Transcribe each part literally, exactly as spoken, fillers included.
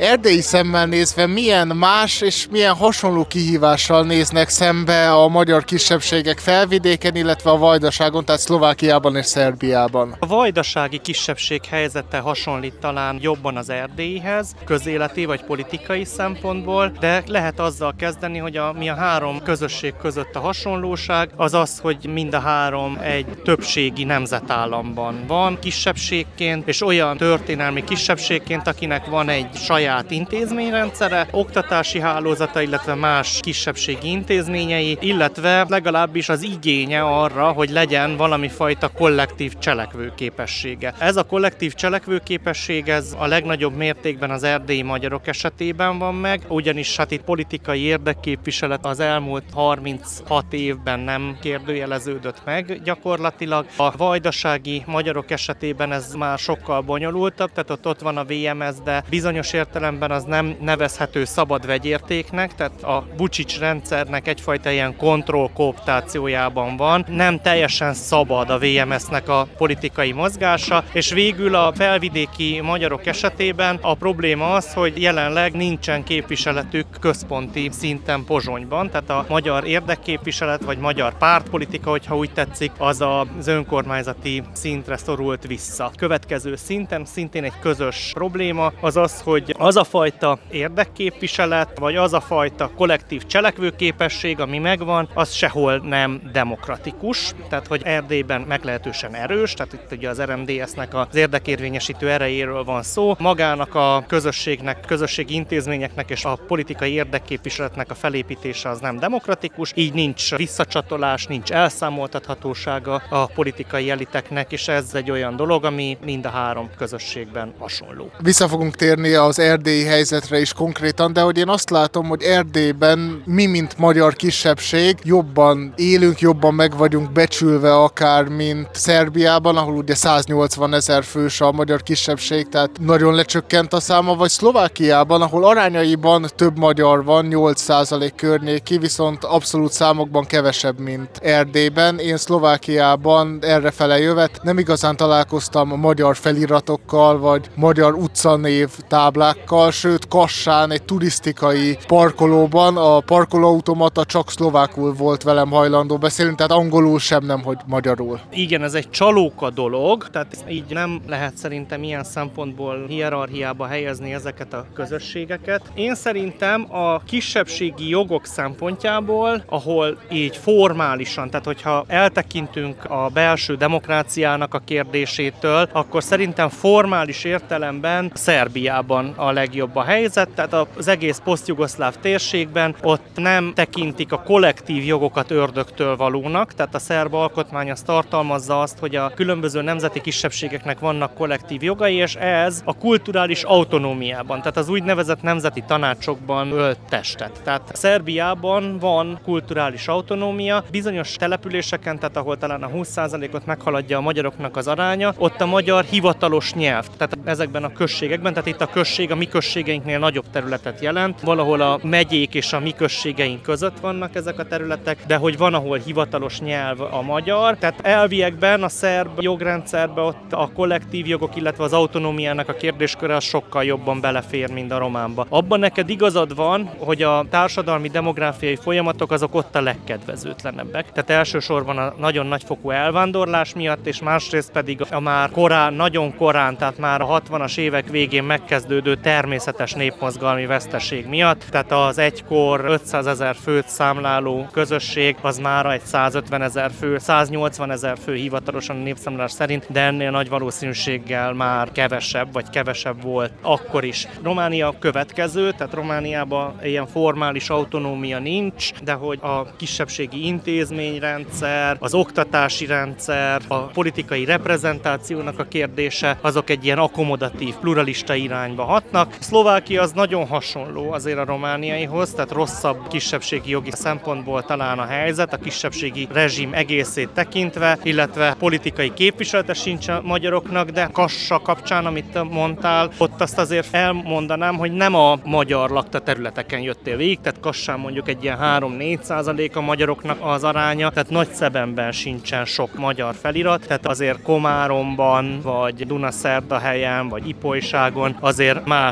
erdélyi szemmel nézve milyen más és milyen hasonló kihívással néznek szembe a magyar kisebbségek felvidéken, illetve a Vajdaságon, tehát Szlovákiában és Szerbiában? A vajdasági kisebbség helyzete hasonlít talán jobban az erdélyihez, közéleti vagy politikai szempontból, de lehet azzal kezdeni, hogy a, mi a három közösség között a hasonlóság az az, hogy mind a három egy többségi nemzetállamban van kisebbségként, és olyan történelmi kisebbségként, akinek van egy saját intézményrendszere, oktatási hálózata, illetve más kisebbségi intézményei, illetve legalábbis az igénye arra, hogy legyen valami fajta kollektív cselekvőképessége. Ez a kollektív cselekvőképesség ez a legnagyobb mértékben az erdélyi magyarok esetében van meg, ugyanis hát itt politikai érdekképviselet az elmúlt harminchat évben nem kérdőjeleződött meg gyakorlatilag. A vajdasági magyarok esetében ez már sokkal bonyolultabb, tehát ott, ott van a vé em es, de bizonyos értelemben az nem nevezhető szabad vegyértéknek, tehát a Vučić rendszernek egyfajta ilyen kontrollkooptációjában van. Nem teljesen szabad a vé em es-nek a politikai mozgása, és végül a felvidéki magyarok esetében a probléma az, hogy jelenleg nincsen képviseletük központi szinten Pozsonyban, tehát a magyar érdekképviselet, vagy magyar pártpolitika, hogyha úgy tetszik, az az önkormányzati szintre szorult vissza. Következő szinten szintén egy közös probléma az az, hogy az a fajta érdekképviselet, vagy az a fajta kollektív cselekvőképesség, ami megvan, az sehol nem demokratikus, tehát hogy Erdélyben meglehetősen erős, tehát itt ugye az er em dé es-nek az érdekérvényesítő erejéről van szó, magának a közösségnek, közösségi intézményeknek és a politikai érdekképviseletnek a felépítése az nem demokratikus, így nincs visszacsatolás, nincs elszámoltathatósága a politikai eliteknek, és ez egy olyan dolog, ami mind a három közösségben hasonló. Vissza fogunk térni az erdélyi helyzetre is konkrétan, de hogy én azt látom, hogy Erdélyben mi, mint magyar kisebbség, jobban élünk, jobban meg vagyunk becsülve akár, mint Szerbiában, ahol ugye száznyolcvan ezer fős a magyar kisebbség, tehát nagyon lecsökkent a száma, vagy Szlovákiában, ahol arányaiban több magyar van, nyolc százalék környéki, viszont abszolút számokban kevesebb, mint Erdélyben. Én Szlovákiában errefele jövet nem igazán találkoztam magyar feliratokkal, vagy magyar utcanév táblákkal, sőt Kassán egy turisztikai parkolóban a parkolóautomata csak szlovákul volt velem hajlandó beszélni, tehát angolul sem, nem hogy magyarul. Igen, ez egy csalóka dolog, tehát így nem lehet szerintem ilyen szempontból hierarchiába helyezni ezeket a közösségeket. Én szerintem a kisebbségi jogok szempontjából, ahol így formálisan, tehát hogyha eltekintünk a belső demokráciának a kérdésétől, akkor szerintem formális értelemben Szerbiában a legjobb a helyzet, tehát az egész posztjugoszláv térségben ott nem tekintik a kollektív jogokat ördögtől valónak, tehát a szerb alkotmány az tartalmazza azt, hogy a különböző nemzeti kisebbségeknek vannak kollektív jogai, és ez a kulturális autonómiában, tehát az úgynevezett nemzeti tanácsokban ölt testet. Tehát Szerbiában van kulturális autonómia, bizonyos településeken, tehát ahol talán a húsz százalékot meghaladja a magyaroknak az aránya, ott a magyar hivatalos nyelv, tehát ezekben a községekben, tehát itt a község a mi községeinknél nagyobb területet jelent, valahol a megyék és a mi községeink között vannak ezek a területek, de hogy van, ahol hivatalos nyelv a magyar, tehát elviekben a szerb jogrendszerben ott a kollektív jogok, illetve az autonómiának a kérdésköre az sokkal jobban belefér, mint a románba. Abban neked igazad van, hogy a társadalmi demográfiai folyamatok azok ott a legkedvezőtlenebbek. Tehát elsősorban a nagyon nagyfokú elvándorlás miatt, és másrészt pedig a már korán, nagyon korán, tehát már a hatvanas évek végén megkezdődő természetes népmozgalmi veszteség miatt. Tehát az egykor ötszázezer főt számláló közösség az már egy százötvenezer fő, száznyolcvanezer fő hivatalosan a népszámlálás szerint, de ennél nagy valószínűséggel már kevesebb, vagy kevesebb volt akkor is. Románia következő, tehát Romániában ilyen formális autonómia nincs, de hogy a kisebbségi intézményrendszer, az oktatási rendszer, a politikai reprezentációnak a kérdése, azok egy ilyen akkomodatív, pluralista irányba hatnak. Szlovákia az nagyon hasonló azért a romániaihoz, tehát rosszabb kisebbségi jogi szempontból talán a helyzet, a kisebbségi rezsim egészét tekintve, illetve politikai képviselete sincs a magyaroknak, de Kassa kapcsán, amit mondtál, ott azt azért elmondanám, hogy nem a magyar lakta területeken jöttél végig, tehát Kassán mondjuk egy ilyen három-négy százalék a magyaroknak az aránya, tehát Nagyszebenben sincsen sok magyar felirat, tehát azért Komáromban, vagy Dunaszerdahelyen, vagy Ipolyságon azért más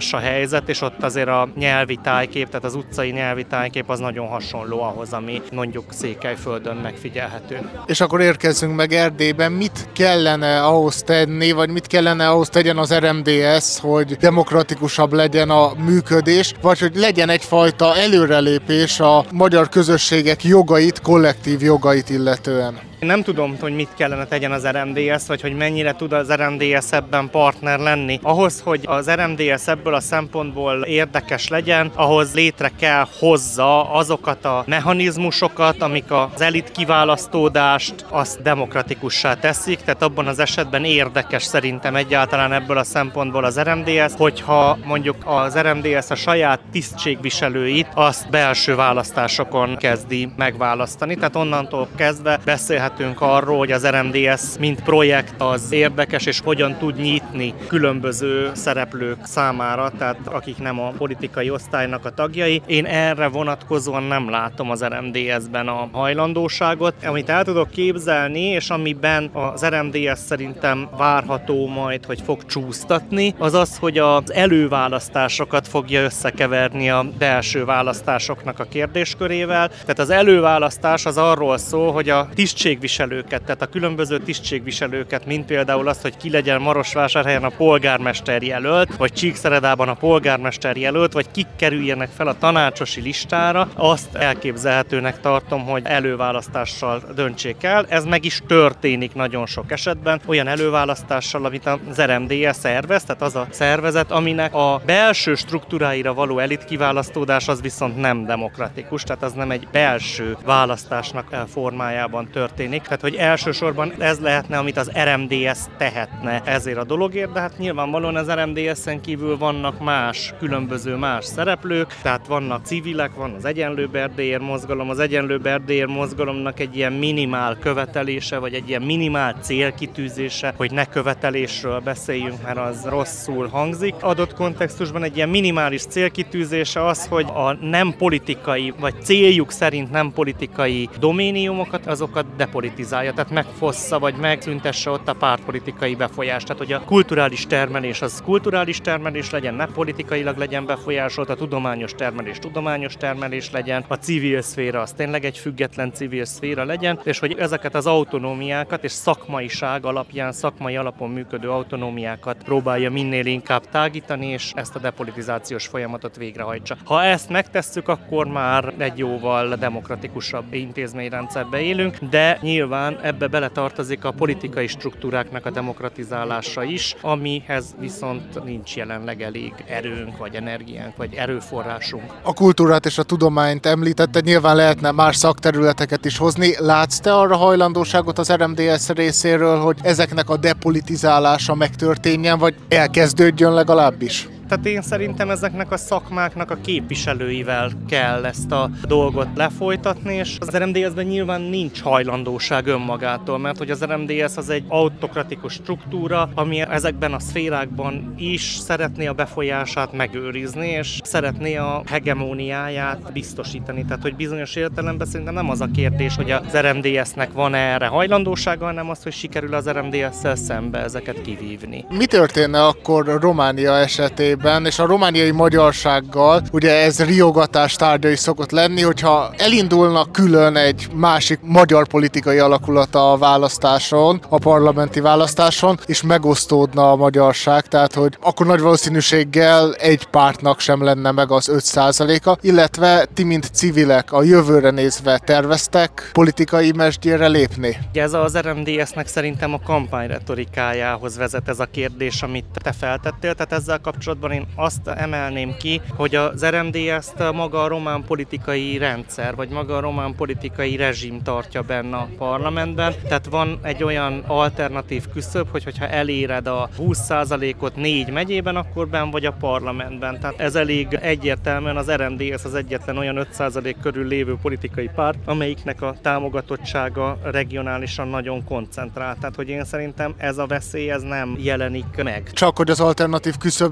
más a helyzet, és ott azért a nyelvi tájkép, tehát az utcai nyelvi tájkép az nagyon hasonló ahhoz, ami mondjuk Székelyföldön megfigyelhető. És akkor érkezzünk meg Erdélyben, mit kellene ahhoz tenni, vagy mit kellene ahhoz tegyen az er em dé es, hogy demokratikusabb legyen a működés, vagy hogy legyen egyfajta előrelépés a magyar közösségek jogait, kollektív jogait illetően? Én nem tudom, hogy mit kellene tegyen az er em dé es, vagy hogy mennyire tud az er em dé es ebben partner lenni. Ahhoz, hogy az er em dé es ebből a szempontból érdekes legyen, ahhoz létre kell hozza azokat a mechanizmusokat, amik az elit kiválasztódást azt demokratikussá teszik, tehát abban az esetben érdekes szerintem egyáltalán ebből a szempontból az er em dé es, hogyha mondjuk az er em dé es a saját tisztségviselőit azt belső választásokon kezdi megválasztani, tehát onnantól kezdve beszélhet arról, hogy az er em dé es mint projekt az érdekes, és hogyan tud nyitni különböző szereplők számára, tehát akik nem a politikai osztálynak a tagjai. Én erre vonatkozóan nem látom az er em dé es-ben a hajlandóságot. Amit el tudok képzelni, és amiben az er em dé es szerintem várható majd, hogy fog csúsztatni, az az, hogy az előválasztásokat fogja összekeverni a belső választásoknak a kérdéskörével. Tehát az előválasztás az arról szól, hogy a tisztség tisztségviselőket, tehát a különböző tisztségviselőket, mint például azt, hogy ki legyen Marosvásárhelyen a polgármester jelölt, vagy Csíkszeredában a polgármester jelölt, vagy kik kerüljenek fel a tanácsosi listára, azt elképzelhetőnek tartom, hogy előválasztással döntsék el. Ez meg is történik nagyon sok esetben, olyan előválasztással, amit az er em dé es szervez, tehát az a szervezet, aminek a belső struktúráira való elitkiválasztódás az viszont nem demokratikus, tehát az nem egy belső választásnak formájában történik. Tehát, hogy elsősorban ez lehetne, amit az er em dé es tehetne ezért a dologért, de hát nyilvánvalóan az er em dé esen kívül vannak más, különböző más szereplők, tehát vannak civilek, van az Egyenlőbb Erdélyért mozgalom, az Egyenlőbb Erdélyért mozgalomnak egy ilyen minimál követelése, vagy egy ilyen minimál célkitűzése, hogy ne követelésről beszéljünk, mert az rosszul hangzik. Adott kontextusban egy ilyen minimális célkitűzése az, hogy a nem politikai, vagy céljuk szerint nem politikai doméniumokat, azokat depolitizálja, tehát megfossza, vagy megszüntesse ott a pártpolitikai befolyást. Tehát, hogy a kulturális termelés az kulturális termelés legyen, ne politikailag legyen befolyásolt, a tudományos termelés tudományos termelés legyen, a civil szféra az tényleg egy független civil szféra legyen, és hogy ezeket az autonómiákat és szakmaiság alapján, szakmai alapon működő autonómiákat próbálja minél inkább tágítani, és ezt a depolitizációs folyamatot végrehajtsa. Ha ezt megtesszük, akkor már egy jóval demokratikusabb intézményrendszerbe élünk, de nyilván ebbe beletartozik a politikai struktúráknak a demokratizálása is, amihez viszont nincs jelenleg elég erőnk, vagy energiánk, vagy erőforrásunk. A kultúrát és a tudományt említetted, nyilván lehetne más szakterületeket is hozni. Látsz te arra hajlandóságot az er em dé es részéről, hogy ezeknek a depolitizálása megtörténjen, vagy elkezdődjön legalábbis? Tehát én szerintem ezeknek a szakmáknak a képviselőivel kell ezt a dolgot lefolytatni, és az er em dé es-ben nyilván nincs hajlandóság önmagától, mert hogy az er em dé es az egy autokratikus struktúra, ami ezekben a szférákban is szeretné a befolyását megőrizni, és szeretné a hegemóniáját biztosítani. Tehát, hogy bizonyos értelemben szerintem nem az a kérdés, hogy az er em dé es-nek van erre hajlandósága, hanem az, hogy sikerül az er em dé es-szel szembe ezeket kivívni. Mi történne akkor Románia esetében, és a romániai magyarsággal, ugye ez riogatás tárgya is szokott lenni, hogyha elindulna külön egy másik magyar politikai alakulata a választáson, a parlamenti választáson, és megosztódna a magyarság, tehát hogy akkor nagy valószínűséggel egy pártnak sem lenne meg az öt százaléka, illetve ti, mint civilek a jövőre nézve terveztek politikai mesdjére lépni? Ez az er em dé es-nek szerintem a kampányretorikájához vezet ez a kérdés, amit te feltettél, tehát ezzel kapcsolatban én azt emelném ki, hogy az er em dé es-t maga a román politikai rendszer, vagy maga a román politikai rezsim tartja benne a parlamentben. Tehát van egy olyan alternatív küszöb, hogy hogyha eléred a húsz százalékot négy megyében, akkor benn vagy a parlamentben. Tehát ez elég egyértelműen az er em dé es az egyetlen olyan öt százalék körül lévő politikai párt, amelyiknek a támogatottsága regionálisan nagyon koncentrált. Tehát, hogy én szerintem ez a veszély ez nem jelenik meg. Csak hogy az alternatív küszöbnél nem lenne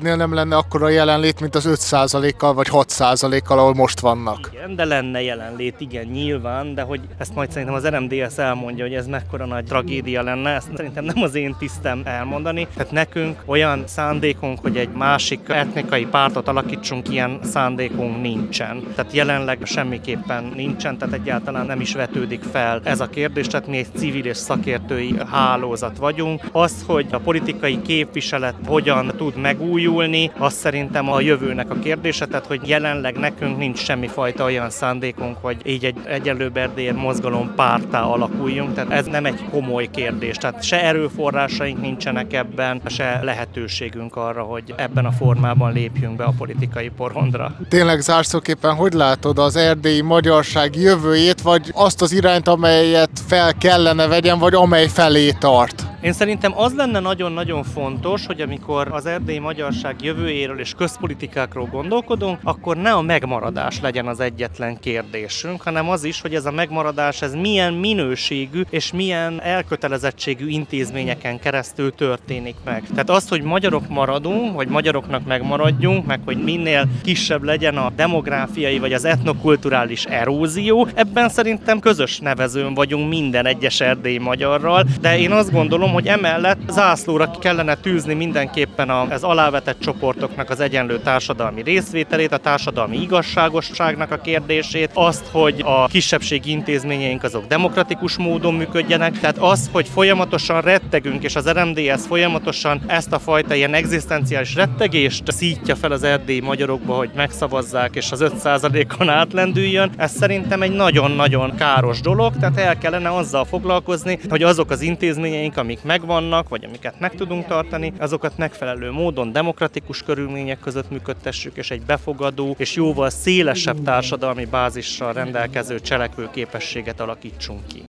lenne akkora jelenlét, mint az öt százalékkal vagy hat százalékkal, ahol most vannak. Igen, de lenne jelenlét, igen, nyilván, de hogy ezt majd szerintem az er em dé es elmondja, hogy ez mekkora nagy tragédia lenne, ezt szerintem nem az én tisztem elmondani. Tehát nekünk olyan szándékunk, hogy egy másik etnikai pártot alakítsunk, ilyen szándékunk nincsen. Tehát jelenleg semmiképpen nincsen, tehát egyáltalán nem is vetődik fel ez a kérdés, tehát mi egy civil és szakértői hálózat vagyunk. Az, hogy a politikai képviselet hogyan tud megújulni, az szerintem a jövőnek a kérdése, tehát hogy jelenleg nekünk nincs semmifajta olyan szándékunk, hogy így egy egyenlőbb Erdélyért mozgalom párttá alakuljunk, tehát ez nem egy komoly kérdés, tehát se erőforrásaink nincsenek ebben, se lehetőségünk arra, hogy ebben a formában lépjünk be a politikai porondra. Tényleg zárszóképpen hogy látod az erdélyi magyarság jövőjét, vagy azt az irányt, amelyet fel kellene vegyen, vagy amely felé tart? Én szerintem az lenne nagyon-nagyon fontos, hogy amikor az erdélyi magyarság jövőjéről és közpolitikákról gondolkodunk, akkor ne a megmaradás legyen az egyetlen kérdésünk, hanem az is, hogy ez a megmaradás ez milyen minőségű és milyen elkötelezettségű intézményeken keresztül történik meg. Tehát az, hogy magyarok maradunk, vagy magyaroknak megmaradjunk, meg hogy minél kisebb legyen a demográfiai vagy az etnokulturális erózió, ebben szerintem közös nevezőn vagyunk minden egyes erdélyi magyarral, de én azt gondolom, hogy emellett zászlóra kellene tűzni mindenképpen az alávetett csoportoknak az egyenlő társadalmi részvételét, a társadalmi igazságosságnak a kérdését, azt, hogy a kisebbségi intézményeink azok demokratikus módon működjenek, tehát az, hogy folyamatosan rettegünk, és az er em dé es folyamatosan ezt a fajta ilyen egzisztenciális rettegést szítja fel az erdélyi magyarokba, hogy megszavazzák, és az öt százalékon átlendüljön, ez szerintem egy nagyon-nagyon káros dolog, tehát el kellene azzal foglalkozni, hogy azok az intézményeink, amik megvannak, vagy amiket meg tudunk tartani, azokat megfelelő módon demokratikus körülmények között működtessük, és egy befogadó és jóval szélesebb társadalmi bázissal rendelkező cselekvőképességet alakítsunk ki.